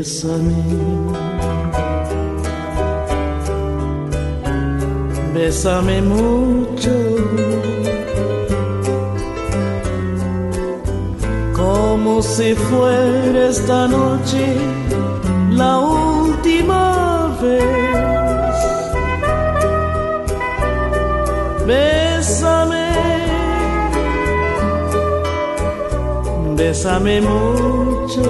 Bésame, bésame mucho, como si fuera esta noche la última vez. Bésame, bésame mucho,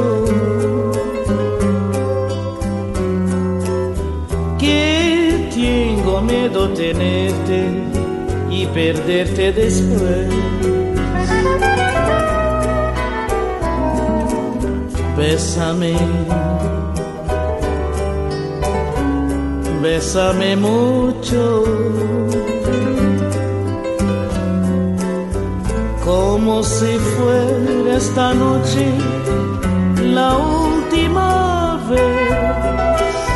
que tengo miedo tenerte y perderte después. Bésame, bésame mucho, como si fuera esta noche la última vez.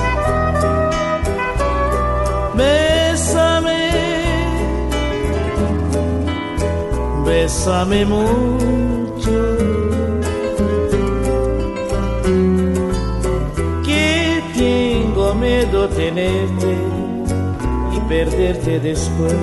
Bésame, bésame mucho, que tengo miedo tenerte y perderte después.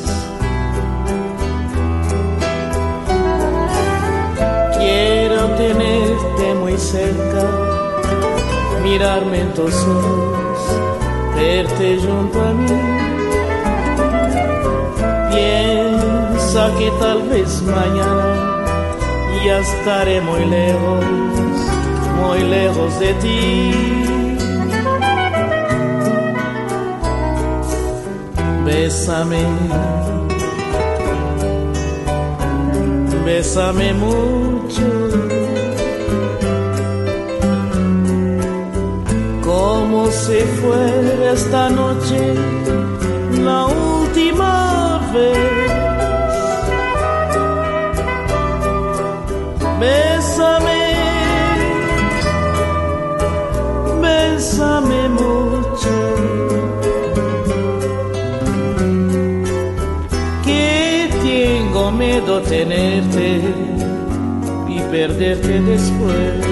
Quiero tenerte muy cerca, mirarme en tus ojos, verte junto a mí. Piensa que tal vez mañana ya estaré muy lejos de ti. Bésame, bésame mucho, como si fuera esta noche la última vez. Bésame, bésame mucho, que tengo miedo tenerte y perderte después.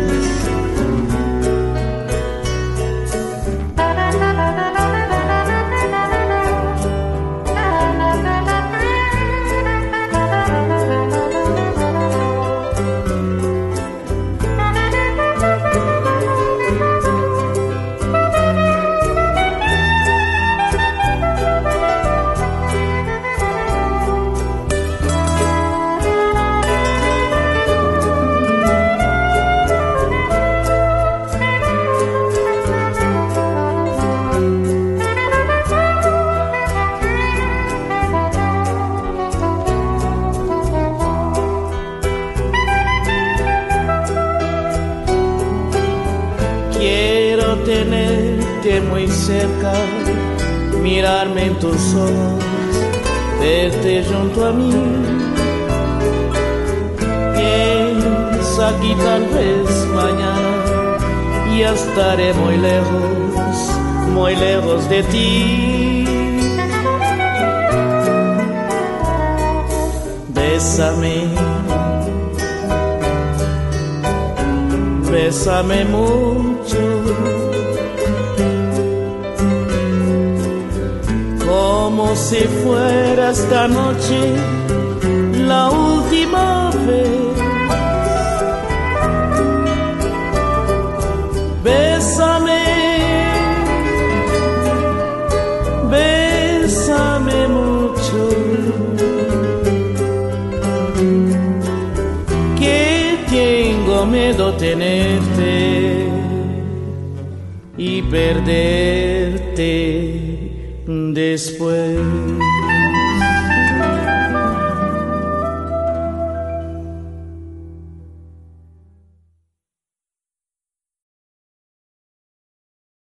Tenerte muy cerca, mirarme en tus ojos, verte junto a mí. Piensa que tal vez mañana ya estaré muy lejos de ti. Bésame, bésame mucho, como si fuera esta noche la última vez. Bésame, bésame mucho, que tengo miedo tenerte y perderte después.